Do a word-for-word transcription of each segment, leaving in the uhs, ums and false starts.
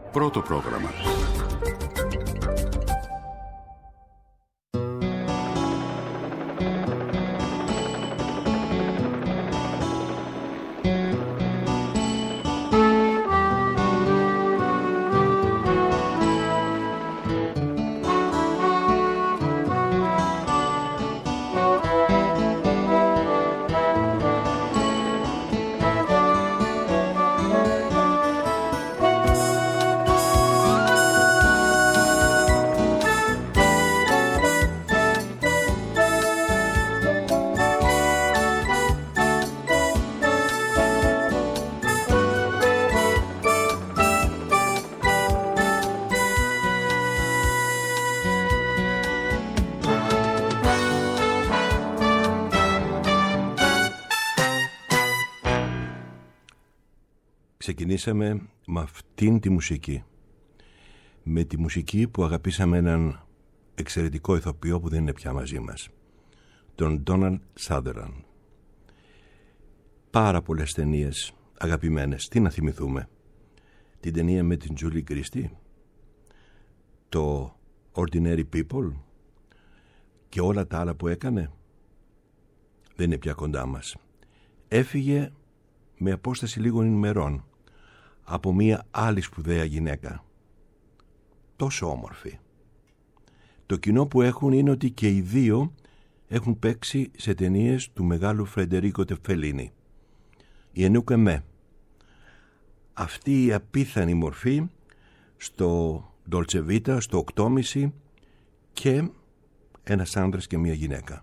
Πρώτο πρόγραμμα. Ξεκινήσαμε με αυτήν τη μουσική. Με τη μουσική που αγαπήσαμε έναν εξαιρετικό ηθοποιό που δεν είναι πια μαζί μας, τον Donald Sutherland. Πάρα πολλές ταινίες αγαπημένες. Τι να θυμηθούμε? Την ταινία με την Julie Christie, το Ordinary People και όλα τα άλλα που έκανε. Δεν είναι πια κοντά μας. Έφυγε με απόσταση λίγων ημερών από μία άλλη σπουδαία γυναίκα, τόσο όμορφη. Το κοινό που έχουν είναι ότι και οι δύο έχουν παίξει σε ταινίες του μεγάλου Φρεντερίκο Φελίνι. Η Ενούκ Εμέ, αυτή η απίθανη μορφή στο Dolce Vita, στο οκτώ και ένας άντρας και μία γυναίκα.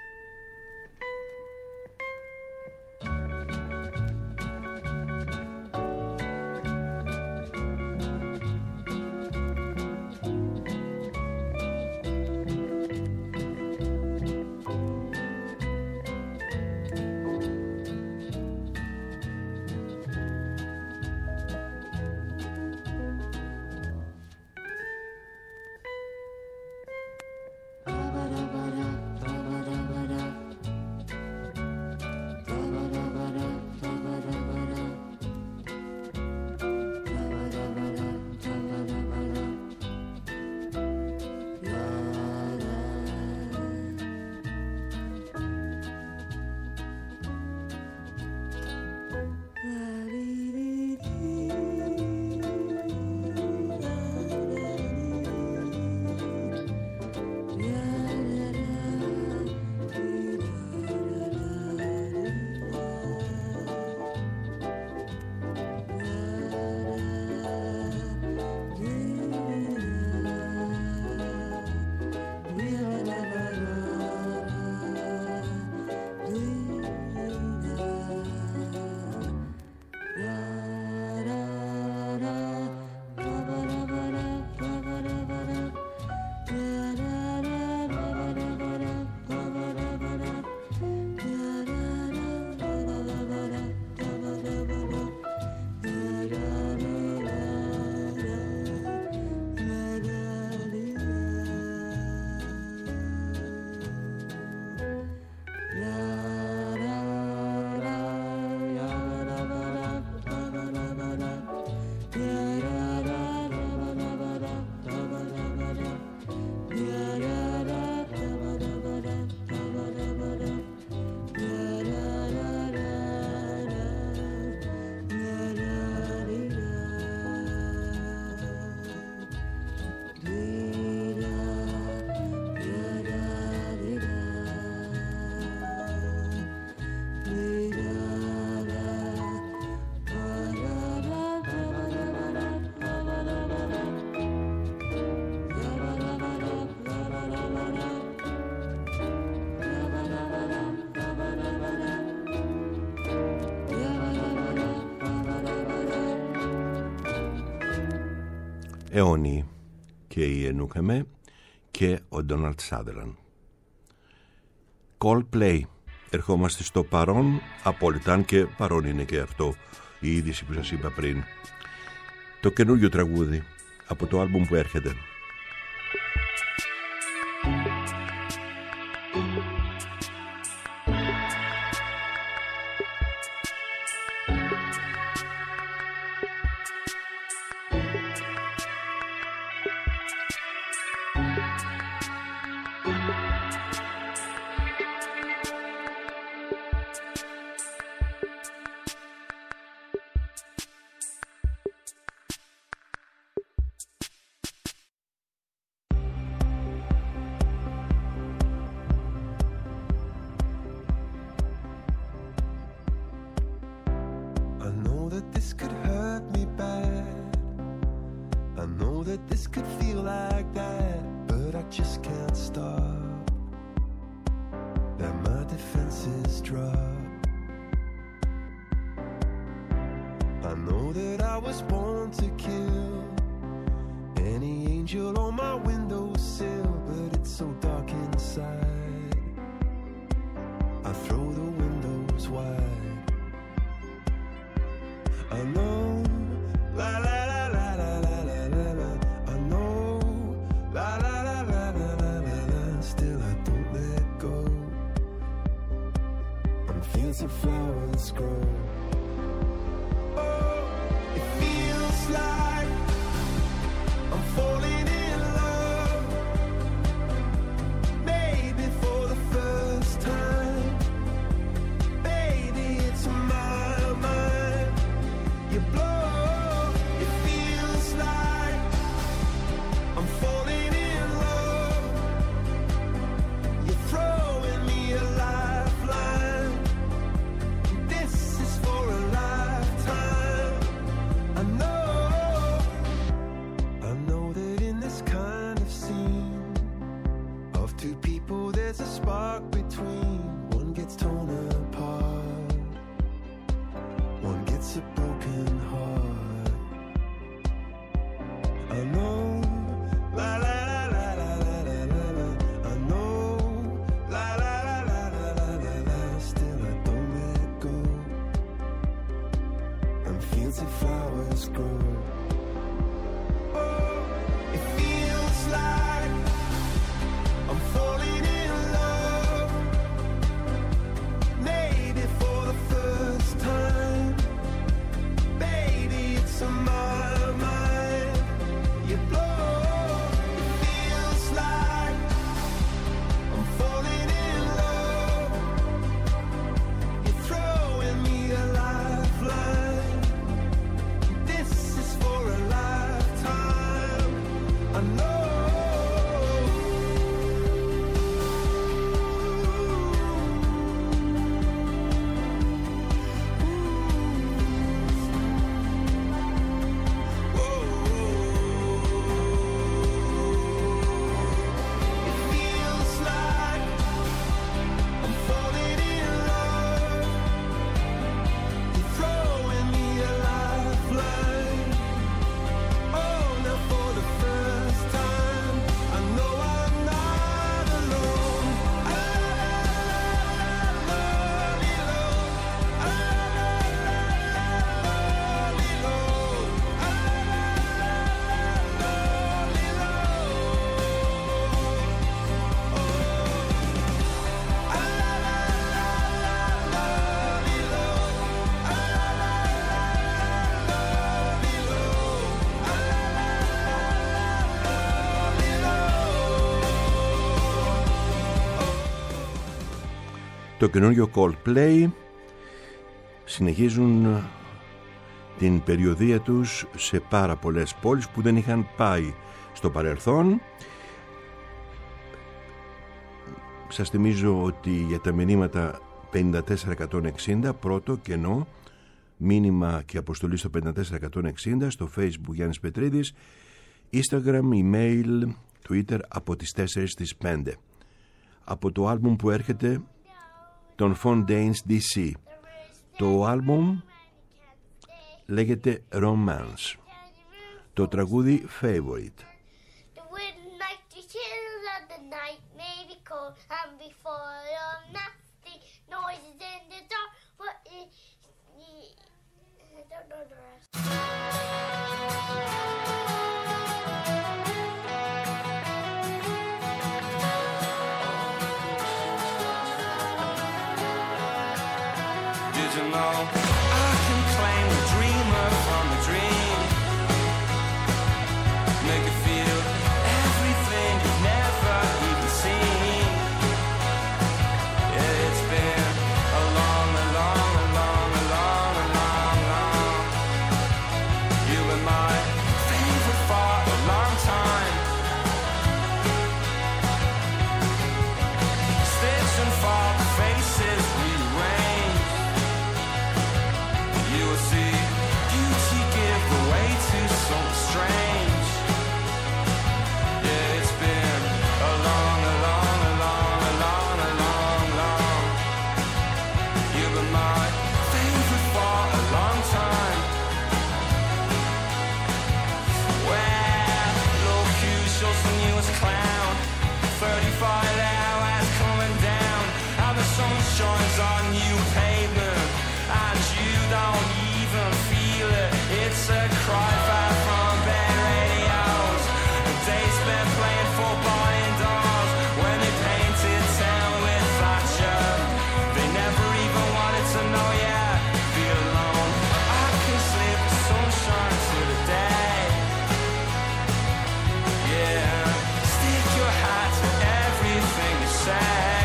αιώνιοι και η Ενούκ Εμέ και ο Ντόναλντ Σάντερλαντ. Coldplay. Ερχόμαστε στο παρόν απόλυτα, αν και παρόν είναι και αυτό η είδηση που σας είπα πριν. Το καινούριο τραγούδι από το άλμπουμ που έρχεται. that this could feel like that, but I just can't stop. That my defenses drop. I know that I was born to kill any angel on my windowsill, but it's so dark inside. I throw the windows wide. I know, la la la la la la la la la. I know, la la la la la la la la. Still I don't let go. On fields of flowers grow. Like I'm falling in love, maybe for the first time. Baby, it's my mind. You blow, it feels like I'm falling in love. You're throwing me a lifeline. This is for a lifetime. I know. Two people, there's a spark between. One gets torn apart, one gets a broken heart. I know, la la la la la la la la la. I know, la la la la la la la la. Still I don't let go. And fields of flowers grow. Oh, it feels like I'm falling in love, maybe for the first time. Baby, it's on my mind. You blow, it feels like I'm falling in love. You're throwing me a lifeline. This is for a lifetime. I know. Το καινούργιο Coldplay συνεχίζουν την περιοδεία τους σε πάρα πολλές πόλεις που δεν είχαν πάει στο παρελθόν. Σας θυμίζω ότι για τα μηνύματα πέντε τέσσερα εκατόν εξήντα, πρώτο κενό μήνυμα και αποστολή στο πέντε τέσσερα εκατόν εξήντα, στο Facebook Γιάννης Πετρίδης, Instagram, email, Twitter από τις τέσσερις στις πέντε. Από το άλμπουμ που έρχεται των Fontaines ντι σι. Το άλμπουμ λέγεται Romance. Το τραγούδι Favorite. You know, I can claim the dreamer from the dream. Make it feel everything you've never even seen. Yeah, it's been a long, a long, a long, a long, a long, long. You were my favorite for a long time. Stitch and fall, faces rearranged. clown. thirty-five hours coming down, and the sun shines on new pavement, and you don't even feel it. It's a cry far from bed radios. The day spent playing football indoors when they painted town with Thatcher. They never even wanted to know ya. Be alone. I can slip the sunshine to the day. Yeah. Stick your hat to everything you say.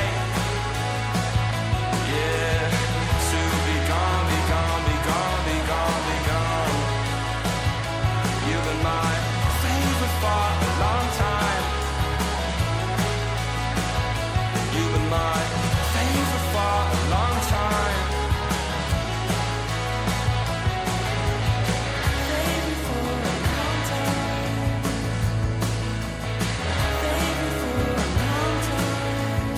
Yeah. To be gone, be gone, be gone, be gone, be gone. You've been my favorite for a long time. You've been my favorite for a long time. Favorite for a long time. Favorite for a long time.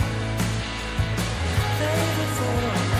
Favorite for a long time.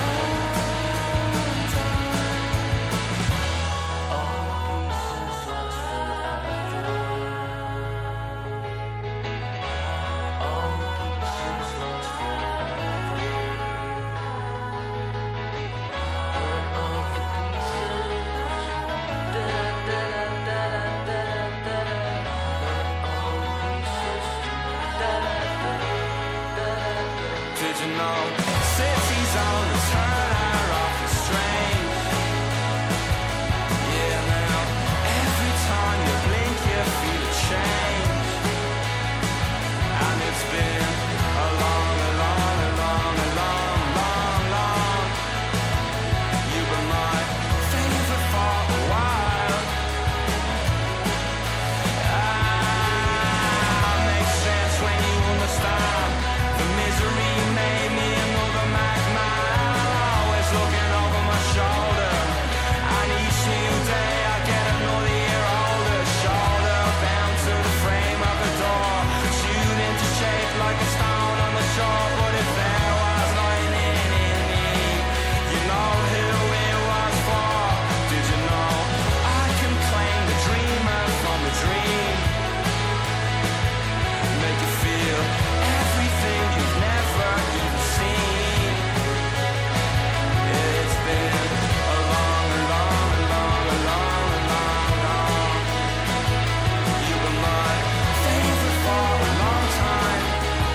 Did you know cities on the turn are often strange? Yeah, now every time you blink you feel a change. And it's been a long, a long, a long, a long, long, long. You've been my favorite for a while. Ah, makes sense when you understand. The misery made me another madman, always looking over my shoulder. And each new day I get another year older. Shoulder bound to the frame of a door, chewed into shape like a stone on the shore. But if there was lightning in me, you know who it was for. Did you know I can claim the dreamer from the dream? Make you feel everything you've never even seen. It's been a long, a long, a long, a long, a long, long. You were my favorite for a long time.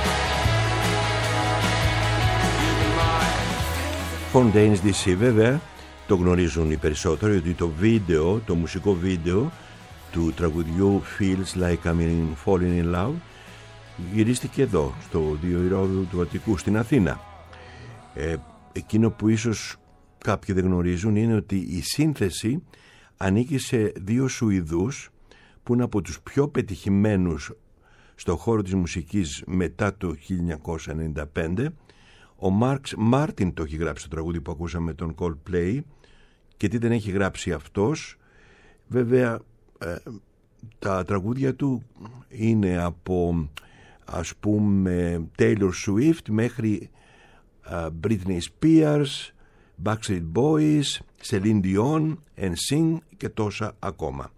You were my Fontaine's ντι σι, βέβαια το γνωρίζουν οι περισσότεροι ότι το βίντεο, το μουσικό βίντεο του τραγουδιού Feels Like I'm in Falling in Love γυρίστηκε εδώ στο Διοηρόδιο του Αττικού στην Αθήνα. ε, εκείνο που ίσως κάποιοι δεν γνωρίζουν είναι ότι η σύνθεση ανήκει σε δύο Σουηδούς που είναι από τους πιο πετυχημένους στο χώρο της μουσικής μετά το χίλια εννιακόσια ενενήντα πέντε. Ο Μάρξ Μάρτιν το έχει γράψει το τραγούδι που ακούσαμε, τον Coldplay, και τι δεν έχει γράψει αυτός. Βέβαια ε, τα τραγούδια του είναι από, ας πούμε, Taylor Swift μέχρι uh, Britney Spears, Backstreet Boys, Celine Dion, εν σιν και τόσα ακόμα.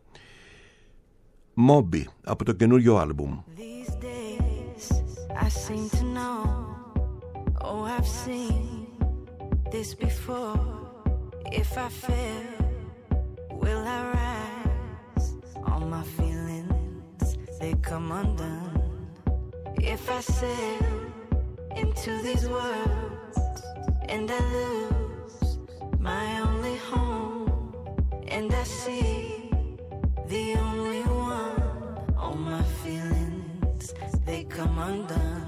Moby από το καινούριο άλμπουμ. These days I seem to know, oh I've seen this before. If I fail, will I rise? All my feelings, they come undone. If I sail into these worlds and I lose my only home, and I see the only one, all my feelings, they come undone.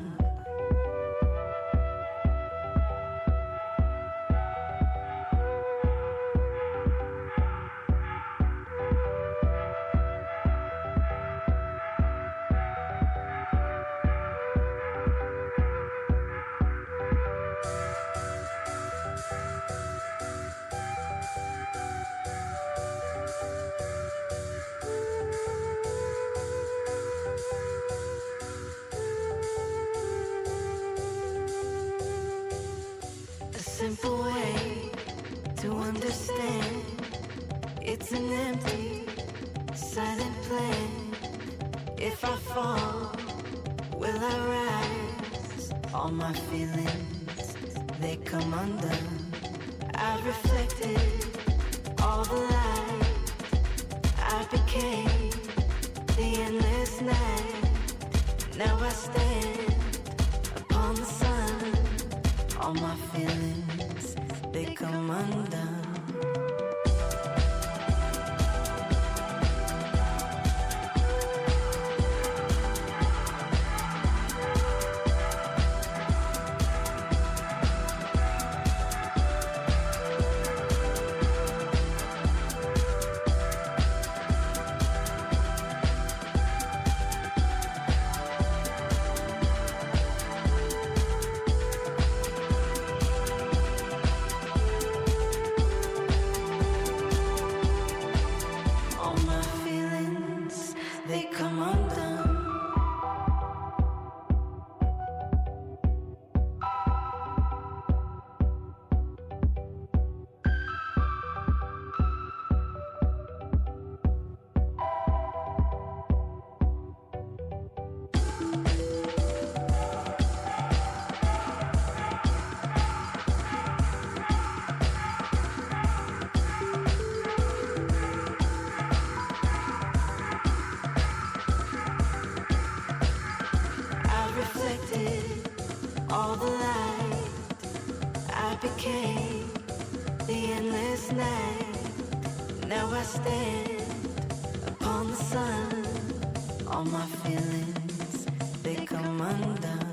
Simple way to understand. It's an empty, silent plan. If I fall, will I rise? All my feelings, they come undone. I've reflected all the light. I became the endless night. Now I stand upon the sun. All my feelings, they come undone. All the light, I became the endless night. Now I stand upon the sun. All my feelings, they come undone.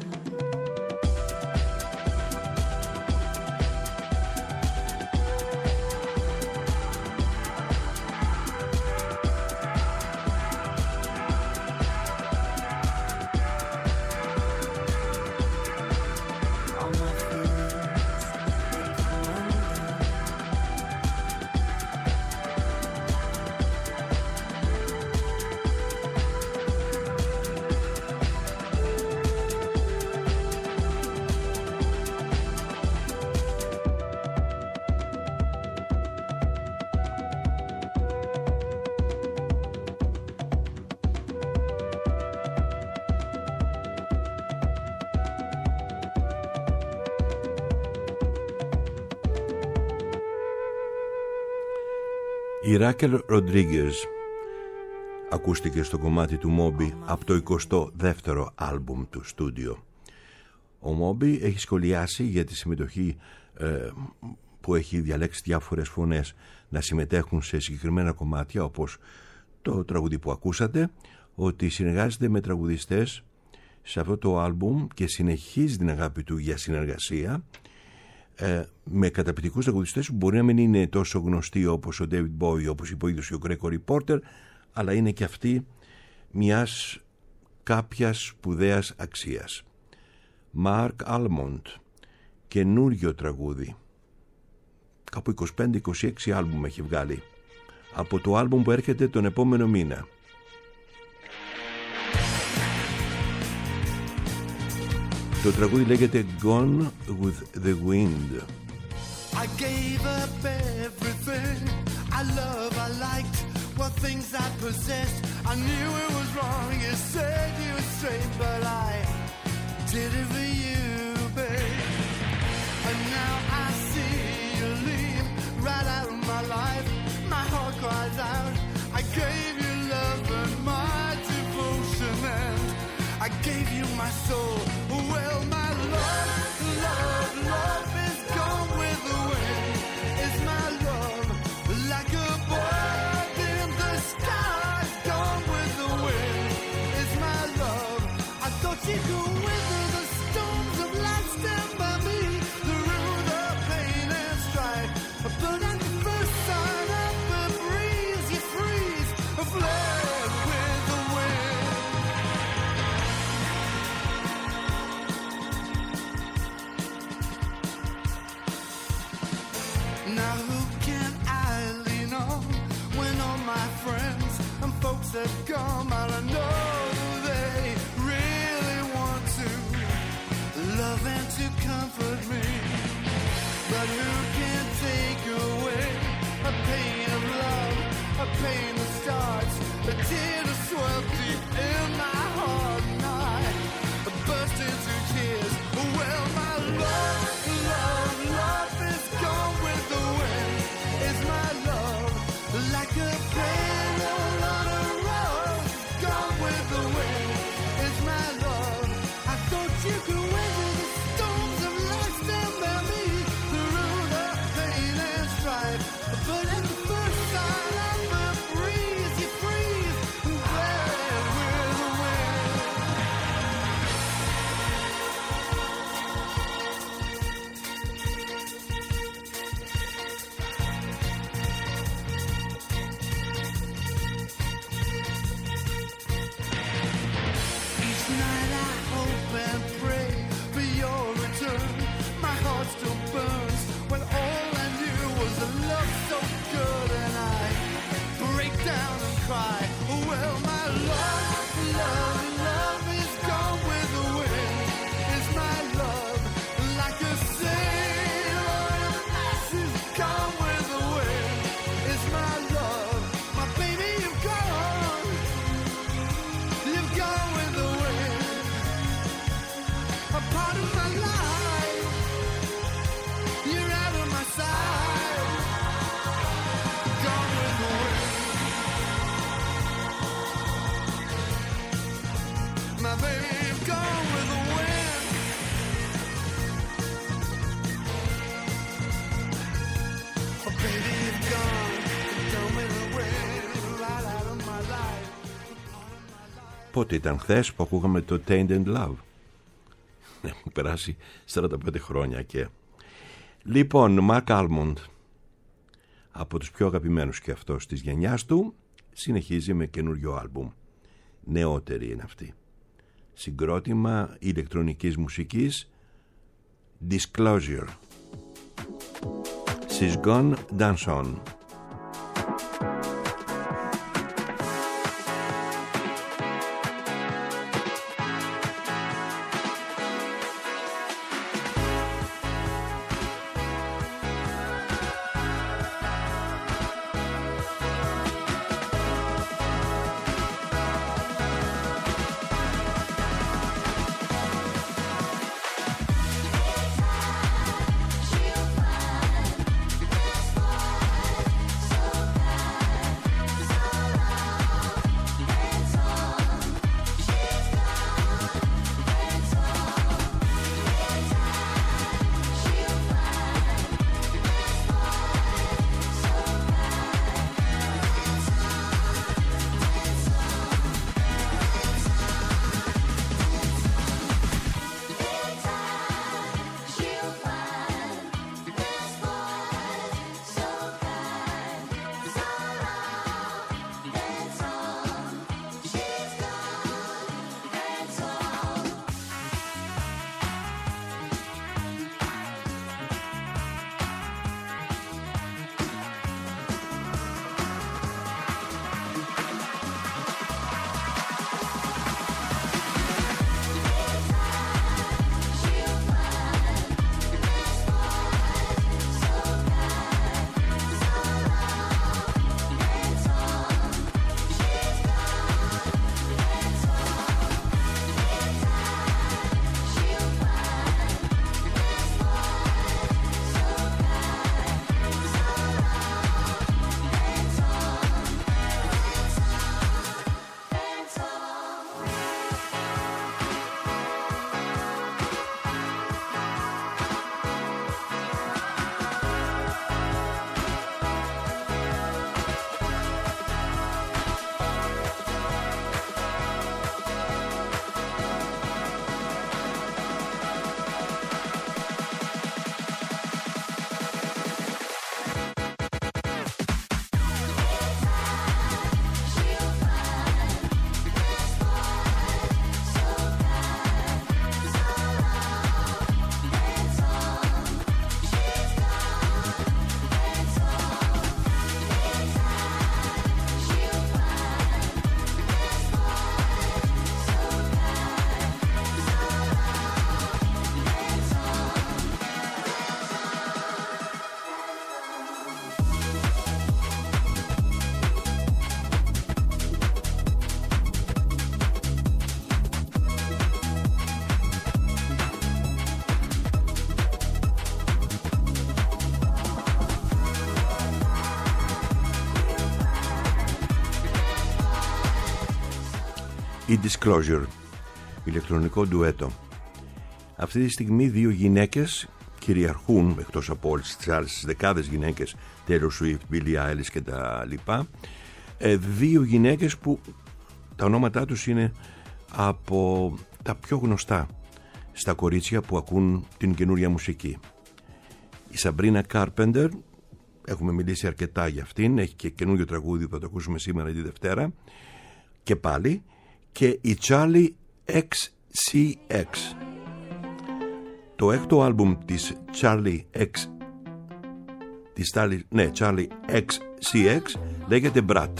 Η Ράκελ Ροντρίγκες ακούστηκε στο κομμάτι του Μόμπι από το εικοστό δεύτερο άλμπουμ του στούντιο. Ο Μόμπι έχει σχολιάσει για τη συμμετοχή ε, που έχει διαλέξει διάφορες φωνές να συμμετέχουν σε συγκεκριμένα κομμάτια, όπως το τραγούδι που ακούσατε, ότι συνεργάζεται με τραγουδιστές σε αυτό το άλμπουμ και συνεχίζει την αγάπη του για συνεργασία ε, με καταπληκτικούς τραγουδιστές που μπορεί να μην είναι τόσο γνωστοί όπως ο David Bowie, όπως είπε ο ίδιος ο Gregory Porter, αλλά είναι και αυτοί μιας κάποιας σπουδαίας αξίας. Mark Almond, καινούριο τραγούδι, κάπου είκοσι πέντε είκοσι έξι άλμπουμ έχει βγάλει, από το άλμπουμ που έρχεται τον επόμενο μήνα. Το τραγούδι λέγεται Gone with the Wind. I gave up everything I love, I liked what things I possessed. I knew it was wrong, you said you were straight, but I did it for you, babe. And now I see you leave right out of my life. My heart cries out, I gave you love and my devotion, and I gave you my soul. Well, my love, love, love is gone with the wind. Is my love like a bird in the sky, gone with the wind? Is my love? I thought you could weather the storms of life, stand by me through the pain and strife. But at the first sign of the breeze, you freeze, fled with the wind. Now who can I lean on when all my friends and folks have gone? But I know they really want to love and to comfort me. But who can take away a pain of love, a pain that starts, a tear that swells deep in my Πότε ήταν, χθες που ακούγαμε το Tainted Love? Έχουν περάσει σαράντα πέντε χρόνια και... Λοιπόν, Mark Almond, από τους πιο αγαπημένους και αυτός της γενιάς του, συνεχίζει με καινούριο άλμπουμ. Νεότερη είναι αυτή. Συγκρότημα ηλεκτρονικής μουσικής, Disclosure. She's Gone, Dance On. Η Disclosure, ηλεκτρονικό ντουέτο. Αυτή τη στιγμή δύο γυναίκες κυριαρχούν, εκτός από όλες τις άλλες δεκάδες γυναίκες, Taylor Swift, Billie Eilish και τα λοιπά, ε, δύο γυναίκες που τα ονόματά τους είναι από τα πιο γνωστά στα κορίτσια που ακούν την καινούρια μουσική. Η Sabrina Carpenter, έχουμε μιλήσει αρκετά για αυτήν, έχει και καινούριο τραγούδι που θα το ακούσουμε σήμερα τη Δευτέρα, και πάλι, και η Charlie εξ σι εξ. Το έκτο άλμπουμ της Charlie X, της Charlie, ναι, Charlie εξ σι εξ λέγεται Brat.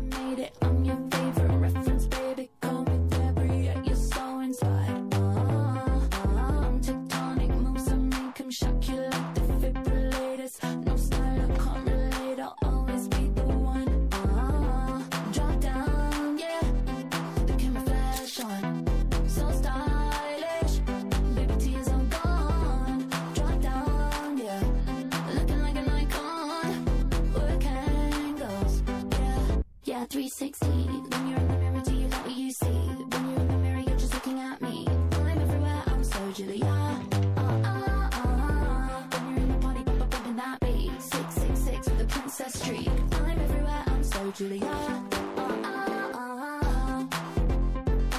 three sixty, when you're in the mirror, do you like what you see? When you're in the mirror, you're just looking at me. I'm everywhere, I'm so Julia. Uh, uh, uh, uh. When you're in the party, bump, bump, bumping that beat. six six six with a princess streak. I'm everywhere, I'm so Julia. Uh, uh, uh, uh.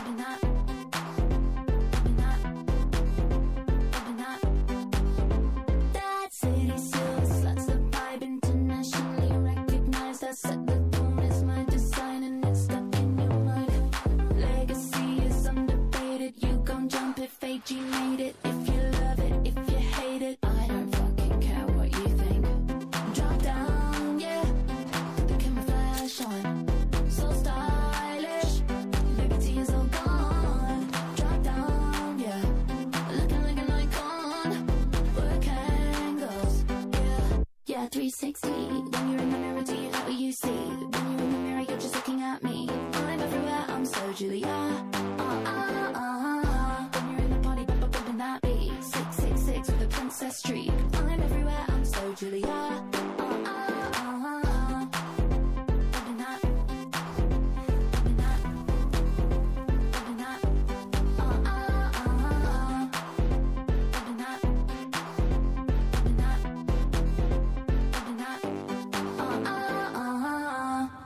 a three sixty. When you're in the mirror, do you know what you see? When you're in the mirror, you're just looking at me. I'm everywhere, I'm so Julia. Uh, uh, uh. When you're in the party, bump, bump, bumping that beat. Six, six, six with a princess streak. I'm everywhere, I'm so Julia. Uh, uh, uh. Bumping that, bumping that, bumping that. Uh, uh, uh. Bumping that, bumping that, bumping that. Uh, uh, uh.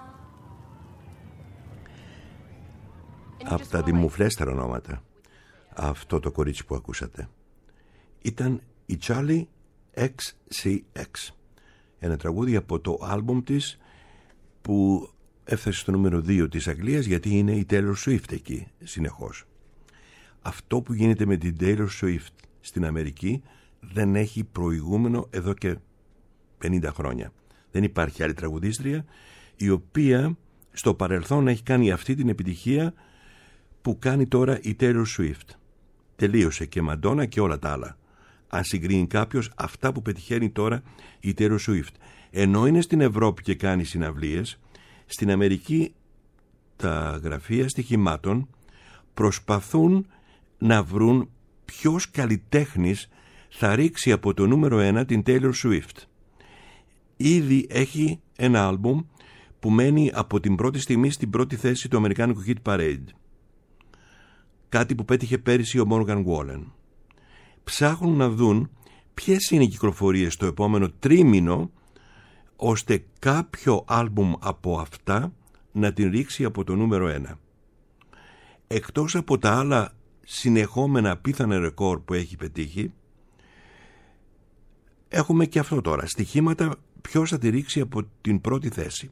Από τα δημοφιλέστερα ονόματα, αυτό το κορίτσι που ακούσατε ήταν η Charlie εξ σι εξ, ένα τραγούδι από το άλμπουμ της που έφτασε στο νούμερο δύο της Αγγλίας, γιατί είναι η Taylor Swift εκεί συνεχώς. Αυτό που γίνεται με την Taylor Swift στην Αμερική δεν έχει προηγούμενο εδώ και πενήντα χρόνια. Δεν υπάρχει άλλη τραγουδίστρια η οποία στο παρελθόν έχει κάνει αυτή την επιτυχία που κάνει τώρα η Taylor Swift. Τελείωσε και Madonna και όλα τα άλλα. Αν συγκρίνει κάποιος αυτά που πετυχαίνει τώρα η Taylor Swift. Ενώ είναι στην Ευρώπη και κάνει συναυλίες, στην Αμερική τα γραφεία στοιχημάτων προσπαθούν να βρουν ποιος καλλιτέχνης θα ρίξει από το νούμερο ένα την Taylor Swift. Ήδη έχει ένα άλμπουμ που μένει από την πρώτη στιγμή στην πρώτη θέση του αμερικάνικου Hit Parade. Κάτι που πέτυχε πέρυσι ο Morgan Wallen. Ψάχνουν να δουν ποιες είναι οι κυκλοφορίες το επόμενο τρίμηνο, ώστε κάποιο άλμπουμ από αυτά να την ρίξει από το νούμερο ένα. Εκτός από τα άλλα συνεχόμενα απίθανα ρεκόρ που έχει πετύχει, έχουμε και αυτό τώρα, στοιχήματα ποιος θα τη ρίξει από την πρώτη θέση.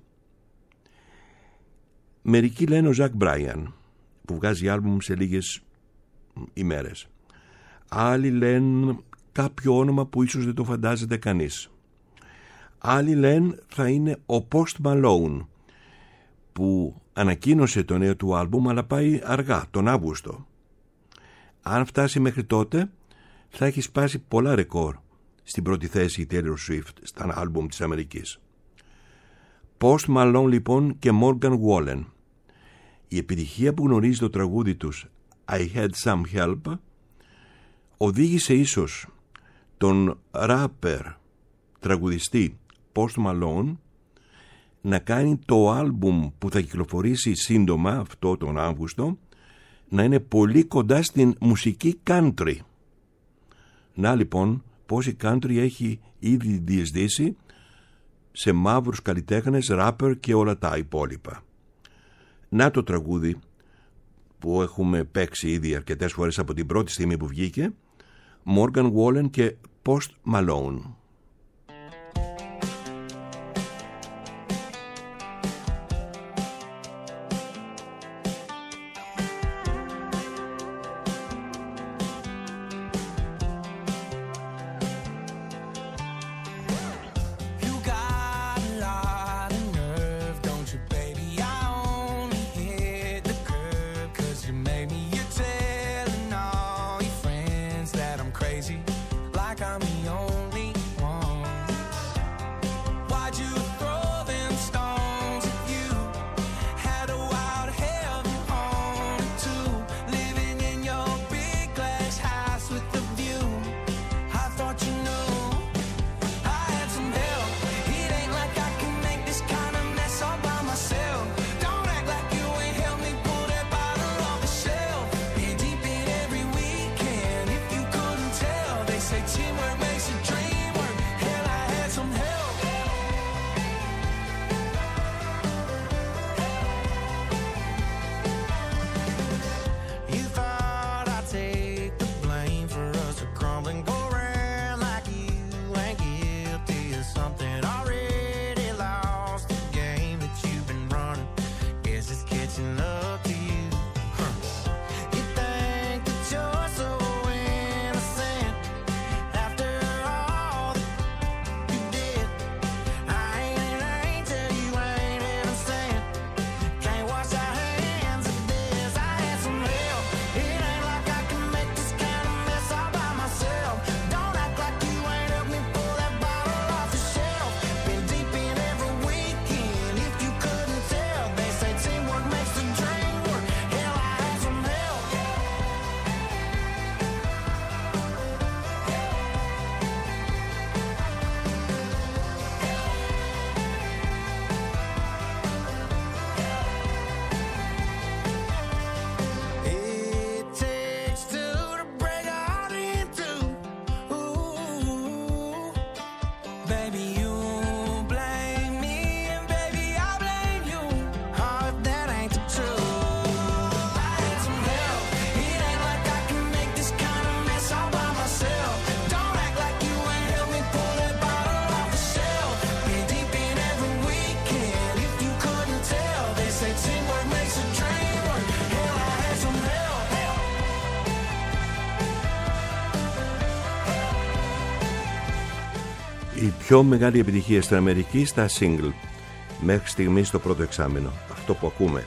Μερικοί λένε ο Ζακ Μπράιαν, που βγάζει άλμπουμ σε λίγες ημέρες. Άλλοι λένε κάποιο όνομα που ίσως δεν το φαντάζεται κανείς. Άλλοι λένε θα είναι ο Post Malone, που ανακοίνωσε το νέο του άλμπουμ, αλλά πάει αργά, τον Αύγουστο. Αν φτάσει μέχρι τότε θα έχει σπάσει πολλά ρεκόρ στην πρώτη θέση η Taylor Swift στα άλμπουμ της Αμερικής. Post Malone λοιπόν και Morgan Wallen. Η επιτυχία που γνωρίζει το τραγούδι τους I Had Some Help οδήγησε ίσως τον ράπερ τραγουδιστή Post Malone να κάνει το άλμπουμ που θα κυκλοφορήσει σύντομα, αυτό τον Αύγουστο, να είναι πολύ κοντά στην μουσική country. Να λοιπόν πως η country έχει ήδη διεισδύσει σε μαύρους καλλιτέχνες, ράπερ και όλα τα υπόλοιπα. Να το τραγούδι που έχουμε παίξει ήδη αρκετές φορές από την πρώτη στιγμή που βγήκε, Morgan Wallen και Post Malone. Like I'm the only Η πιο μεγάλη επιτυχία στην Αμερική στα single μέχρι στιγμής στο πρώτο εξάμηνο, αυτό που ακούμε,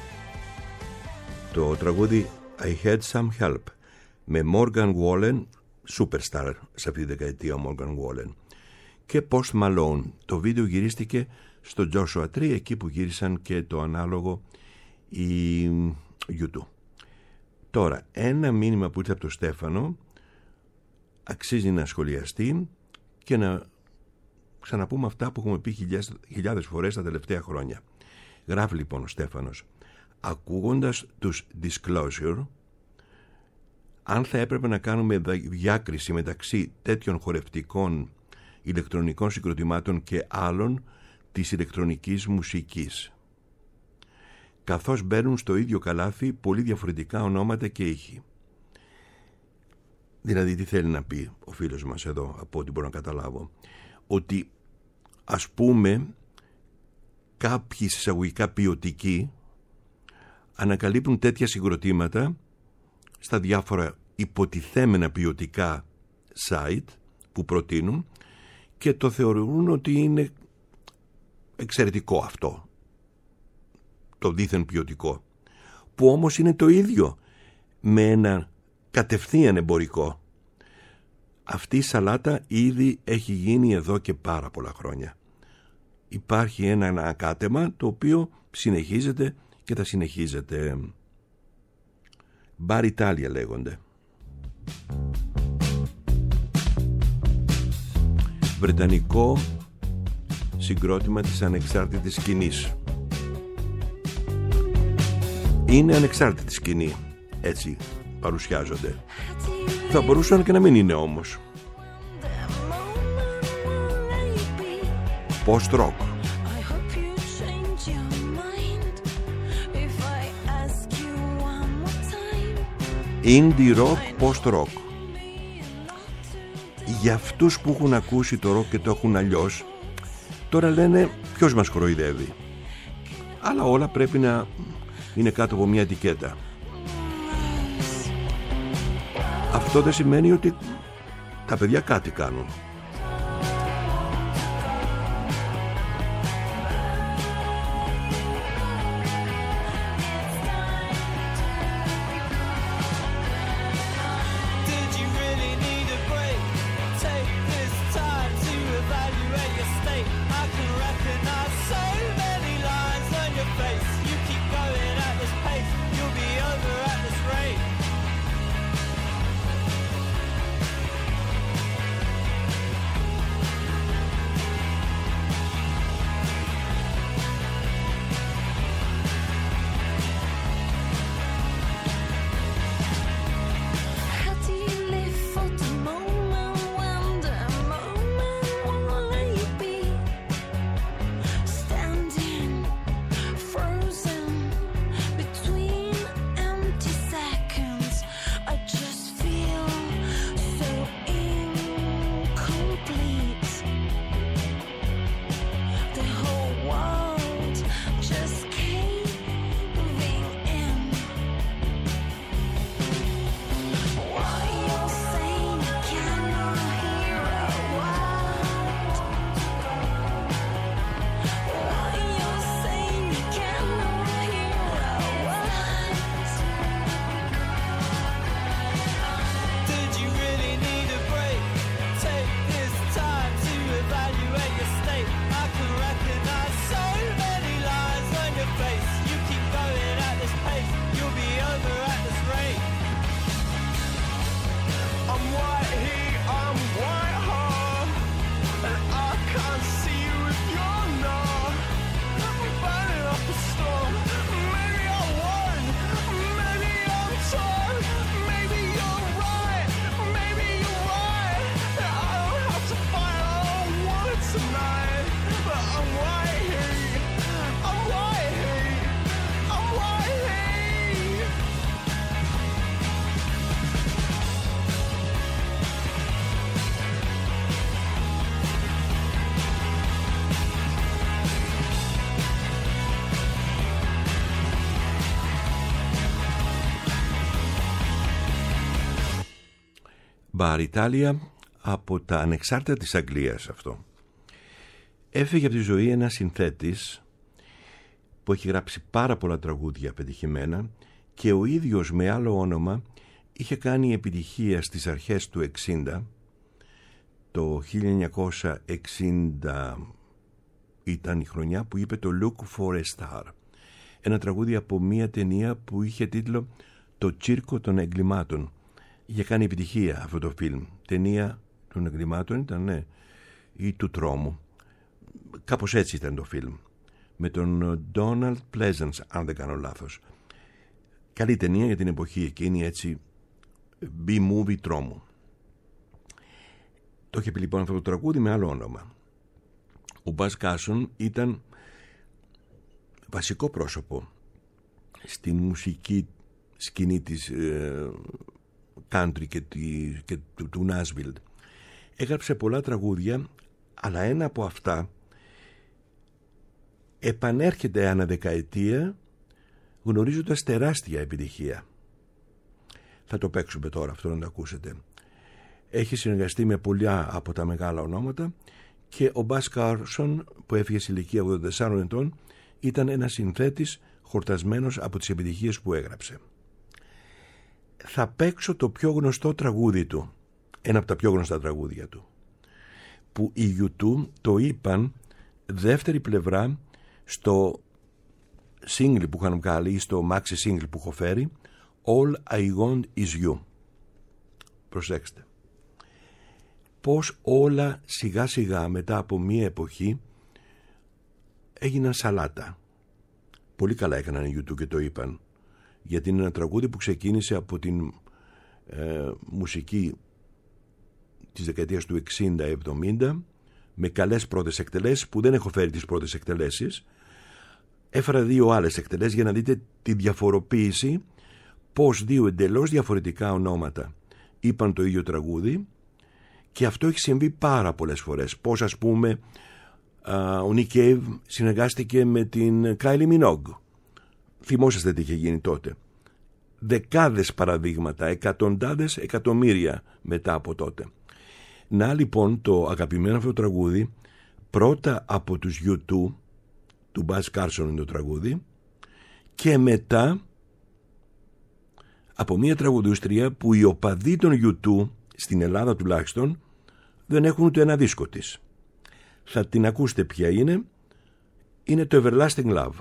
το τραγούδι I Had Some Help με Morgan Wallen, superstar σε αυτή τη δεκαετία ο Morgan Wallen, και Post Malone. Το βίντεο γυρίστηκε στο Joshua Tree, εκεί που γύρισαν και το ανάλογο η γιου τού. Τώρα, ένα μήνυμα που ήρθε από τον Στέφανο αξίζει να σχολιαστεί και να ξαναπούμε αυτά που έχουμε πει χιλιάδες, χιλιάδες φορές τα τελευταία χρόνια. Γράφει λοιπόν ο Στέφανος: ακούγοντας τους Disclosure, αν θα έπρεπε να κάνουμε διάκριση μεταξύ τέτοιων χορευτικών ηλεκτρονικών συγκροτημάτων και άλλων της ηλεκτρονικής μουσικής, καθώς μπαίνουν στο ίδιο καλάθι πολύ διαφορετικά ονόματα και ήχοι. Δηλαδή, τι θέλει να πει ο φίλος μας εδώ, από ό,τι μπορώ να καταλάβω? Ότι ας πούμε κάποιοι εισαγωγικά ποιοτικοί ανακαλύπτουν τέτοια συγκροτήματα στα διάφορα υποτιθέμενα ποιοτικά site που προτείνουν και το θεωρούν ότι είναι εξαιρετικό αυτό, το δήθεν ποιοτικό, που όμως είναι το ίδιο με ένα κατευθείαν εμπορικό. Αυτή η σαλάτα ήδη έχει γίνει εδώ και πάρα πολλά χρόνια. Υπάρχει ένα ανακάτεμα το οποίο συνεχίζεται και θα συνεχίζεται. Bar Italia λέγονται. Βρετανικό συγκρότημα της ανεξάρτητης σκηνής. Είναι ανεξάρτητη σκηνή, έτσι παρουσιάζονται. Θα μπορούσαν και να μην είναι όμως. Post rock. Indie rock, post rock. Για αυτούς που έχουν ακούσει το rock και το έχουν αλλιώς, τώρα λένε ποιος μας κοροϊδεύει. Αλλά όλα πρέπει να είναι κάτω από μια ετικέτα. Αυτό δεν σημαίνει ότι τα παιδιά κάτι κάνουν. Bar Italia από τα ανεξάρτητα της Αγγλίας αυτό. Έφυγε από τη ζωή ένας συνθέτης που έχει γράψει πάρα πολλά τραγούδια πετυχημένα και ο ίδιος με άλλο όνομα είχε κάνει επιτυχία στις αρχές του εξήντα. Το χίλια εννιακόσια εξήντα ήταν η χρονιά που είπε το Look for a Star, ένα τραγούδι από μια ταινία που είχε τίτλο «Το τσίρκο των εγκλημάτων». Είχε κάνει επιτυχία αυτό το φιλμ. Ταινία των εγκλημάτων ήταν, ναι, ή του τρόμου. Κάπως έτσι ήταν το φιλμ. Με τον Donald Pleasence, αν δεν κάνω λάθος. Καλή ταινία για την εποχή εκείνη, έτσι, B-movie τρόμου. Το είχε πει λοιπόν αυτό το τραγούδι με άλλο όνομα. Ο Μπας Κάρσον ήταν βασικό πρόσωπο στην μουσική σκηνή της ε, country και, τη, και του, του Nashville. Έγραψε πολλά τραγούδια, αλλά ένα από αυτά επανέρχεται ανά δεκαετία γνωρίζοντας τεράστια επιτυχία. Θα το παίξουμε τώρα αυτό να το ακούσετε. Έχει συνεργαστεί με πολλά από τα μεγάλα ονόματα και ο Μπας Κάρσον, που έφυγε σε ηλικία ογδόντα τεσσάρων ετών, ήταν ένας συνθέτης χορτασμένος από τις επιτυχίες που έγραψε. Θα παίξω το πιο γνωστό τραγούδι του, ένα από τα πιο γνωστά τραγούδια του, που οι γιου τού το είπαν δεύτερη πλευρά στο single που είχαν βγάλει, στο maxi single που έχω φέρει, All I Want Is You. Προσέξτε πως όλα σιγά σιγά μετά από μία εποχή έγιναν σαλάτα. Πολύ καλά έκαναν οι γιου τού και το είπαν, γιατί είναι ένα τραγούδι που ξεκίνησε από την ε, μουσική της δεκαετίας του εξήντα εβδομήντα, με καλές πρώτες εκτελέσεις, που δεν έχω φέρει τις πρώτες εκτελέσεις. Έφερα δύο άλλες εκτελέσεις για να δείτε τη διαφοροποίηση, πως δύο εντελώς διαφορετικά ονόματα είπαν το ίδιο τραγούδι, και αυτό έχει συμβεί πάρα πολλές φορές. Πως, ας πούμε, α, ο Nick Cave συνεργάστηκε με την Kylie Minogue. Θυμόσαστε τι είχε γίνει τότε. Δεκάδες παραδείγματα, εκατοντάδες εκατομμύρια μετά από τότε. Να λοιπόν το αγαπημένο αυτό τραγούδι, πρώτα από τους γιου τού, του Buzz Carson είναι το τραγούδι, και μετά από μια τραγουδούστρια που οι οπαδοί των γιου τού, στην Ελλάδα τουλάχιστον, δεν έχουν ούτε ένα δίσκο της. Θα την ακούσετε ποια είναι. Είναι το Everlasting Love.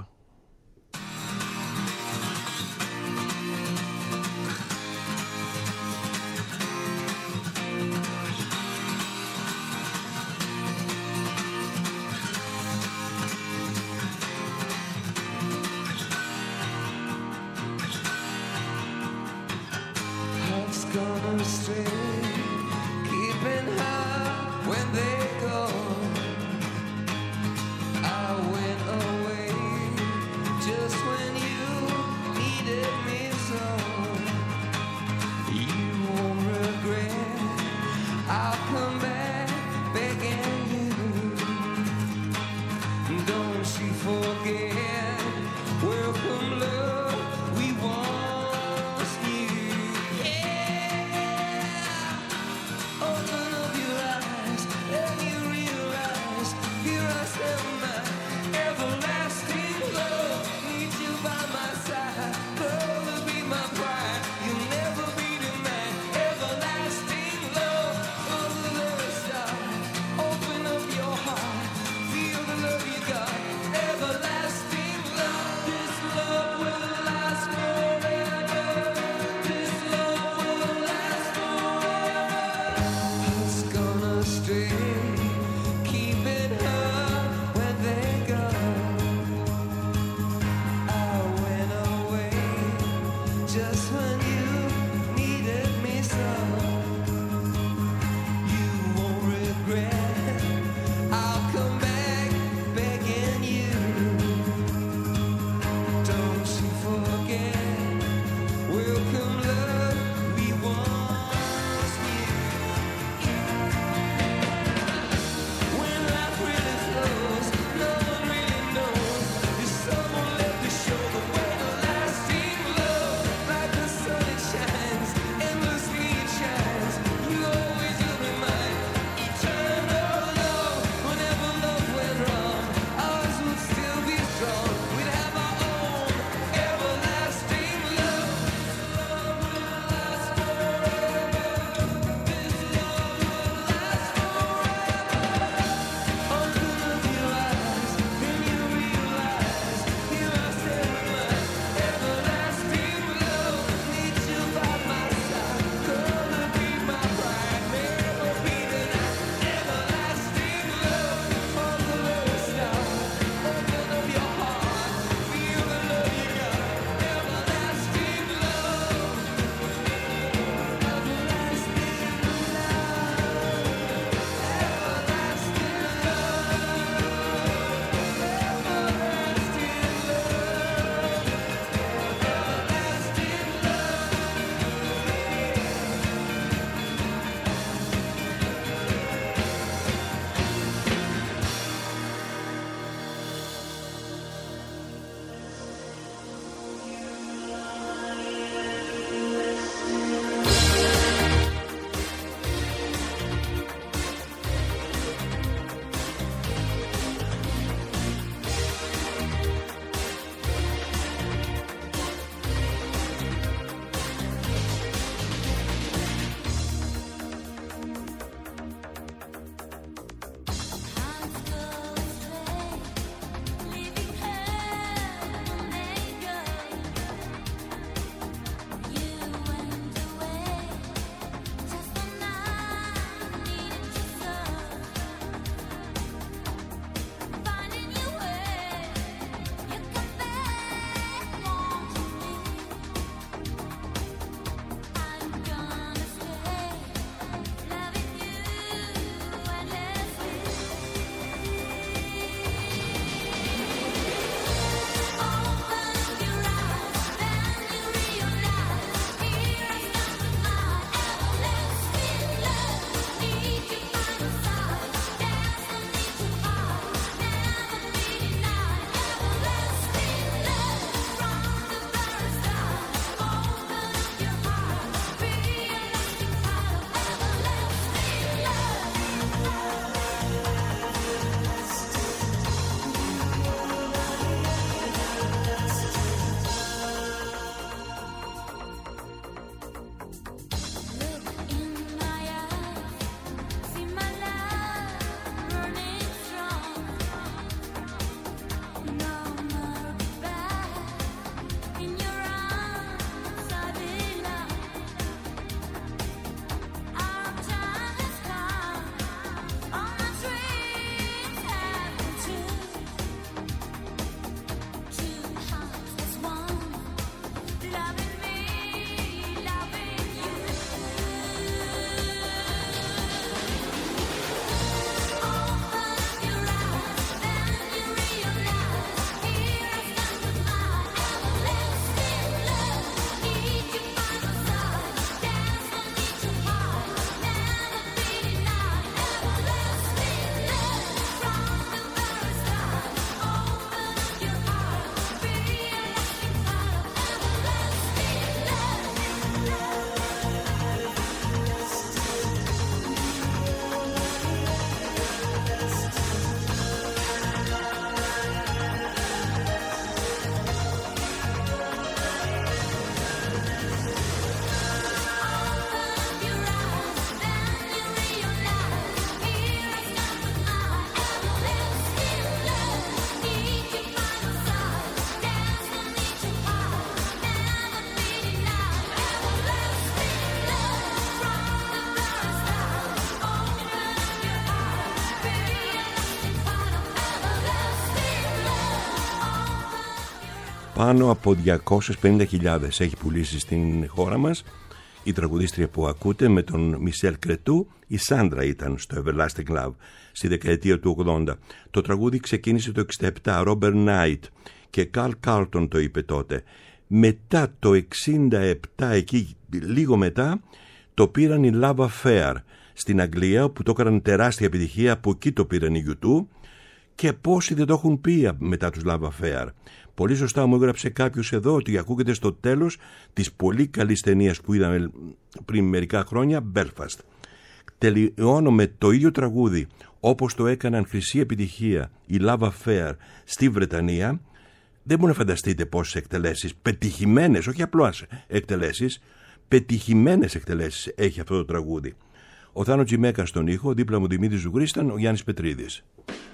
Πάνω από διακόσιες πενήντα χιλιάδες έχει πουλήσει στην χώρα μας. Η τραγουδίστρια που ακούτε με τον Μισελ Κρετού, η Σάντρα ήταν στο Everlasting Love στη δεκαετία του ογδόντα. Το τραγούδι ξεκίνησε το εξήντα επτά, Ρόμπερτ Νάιτ και Καρλ Κάρλτον το είπε τότε. Μετά το εξήντα επτά, εκεί λίγο μετά, το πήραν οι Love Affair στην Αγγλία, που το έκαναν τεράστια επιτυχία. Από εκεί το πήραν οι γιου τού, και πόσοι δεν το έχουν πει μετά τους Love Affair. Πολύ σωστά μου έγραψε κάποιος εδώ ότι ακούγεται στο τέλος της πολύ καλής ταινίας που είδαμε πριν μερικά χρόνια, Belfast. Τελειώνω με το ίδιο τραγούδι όπως το έκαναν χρυσή επιτυχία οι Love Affair στη Βρετανία. Δεν μπορείτε να φανταστείτε πόσες εκτελέσεις, πετυχημένες, όχι απλώς εκτελέσεις, πετυχημένες εκτελέσεις έχει αυτό το τραγούδι. Ο Θάνο Τζιμέκα στον ήχο, δίπλα μου Δημήτρης Ζουγρής, ήταν ο Γιάννης Πετρίδης.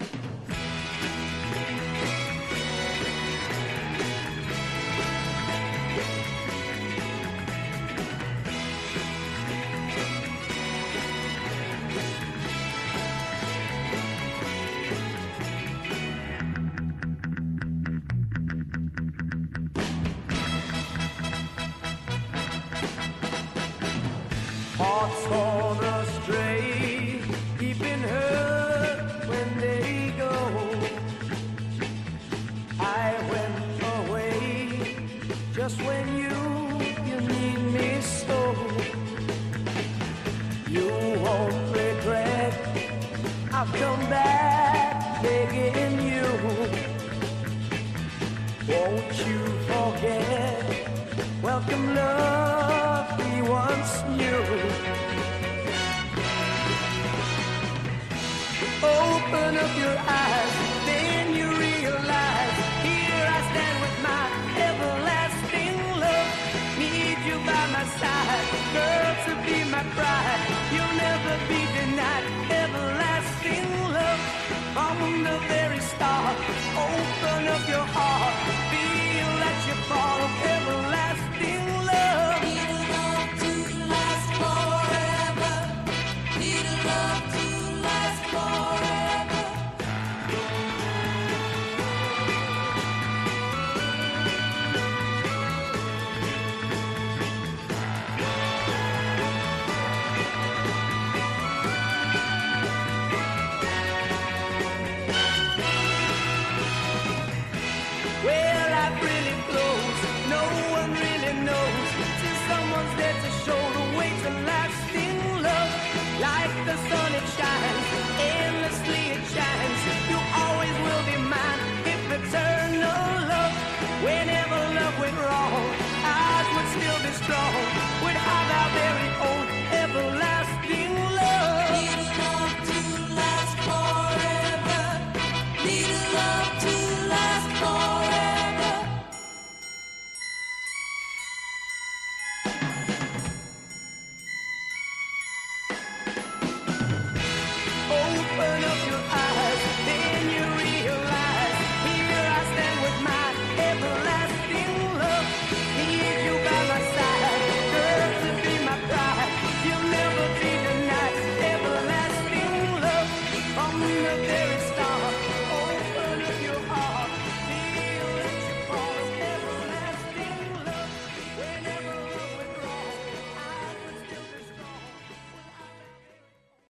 Hearts on astray, keeping hurt when they go. I went away just when you, you need me so. You won't regret, I've come back begging you. Won't you forget, welcome love we once knew. Open up your eyes, then you realize, here I stand with my everlasting love. Need you by my side, girl, to be my bride. You'll never be denied.